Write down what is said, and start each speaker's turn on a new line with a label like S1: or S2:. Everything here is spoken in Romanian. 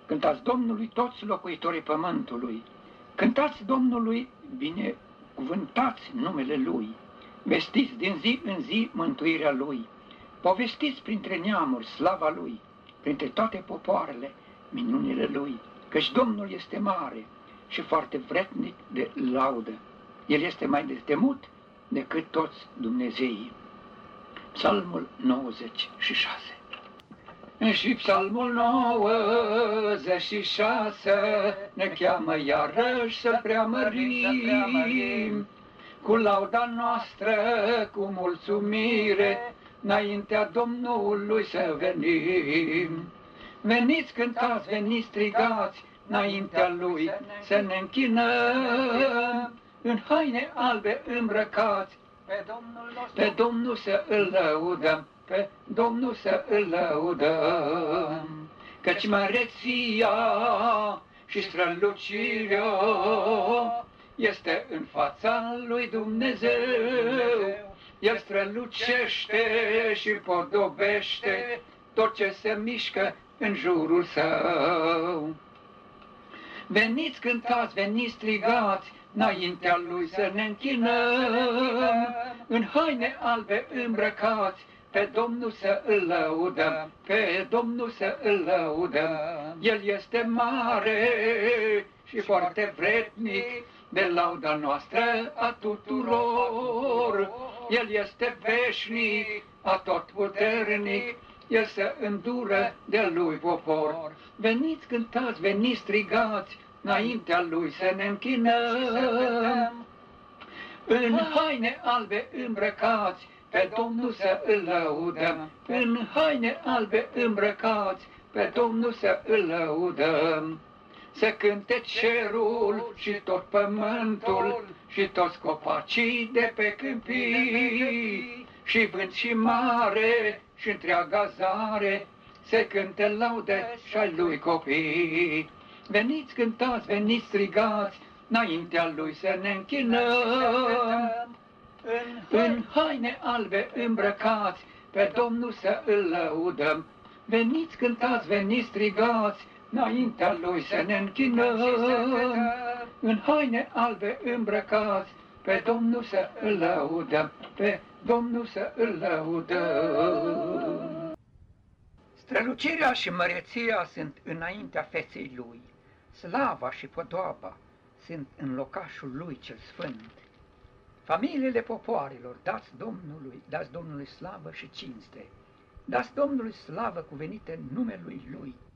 S1: Cântați Domnului toți locuitorii pământului, cântați Domnului, binecuvântați numele Lui, vestiți din zi în zi mântuirea Lui, povestiți printre neamuri slava Lui, printre toate popoarele minunile Lui, căci Domnul este mare și foarte vrednic de laudă. El este mai de temut decât toți Dumnezeii. Psalmul 96. Și Psalmul 96 ne cheamă iarăși să preamărim, cu lauda noastră, cu mulțumire, înaintea Domnului să venim. Veniți, cântați, veniți, strigați, înaintea Lui să ne închinăm, în haine albe îmbrăcați, pe Domnul să îl lăudăm, pe Domnul să îl lăudăm. Căci măreția și strălucirea este în fața lui Dumnezeu. El strălucește și podobește tot ce se mișcă în jurul său. Veniți, cântați, veniți, strigați, înaintea Lui să ne închinăm, în haine albe îmbrăcați, pe Domnul să îl lăudăm, pe Domnul să îl lăudăm. El este mare și foarte vrednic de lauda noastră a tuturor. El este veșnic, atotputernic, El să îndură de Lui popor. Veniți, cântați, veniți, strigați, înaintea Lui să ne închinăm, în haine albe îmbrăcați, pe Domnul să îl lăudăm, în haine albe îmbrăcați, pe Domnul să îl lăudăm. Să cânte cerul și tot pământul și toți copacii de pe câmpii, și vânt și mare și întreaga zare, să cânte laude și-ai Lui copii. Veniți, cântați, veniți, strigați, înaintea Lui să ne închinăm, în haine albe îmbrăcați, pe Domnul să îl lăudăm. Veniți, cântați, veniți, strigați, înaintea Lui să ne închinăm, în haine albe îmbrăcați, pe Domnul să îl lăudăm, pe Domnul să îl lăudăm. Strălucirea și măreția sunt înaintea feței Lui, slava și podoaba sunt în locașul Lui cel sfânt. Familiile popoarelor, dați Domnului slavă și cinste, dați Domnului slavă cuvenită în numele Lui.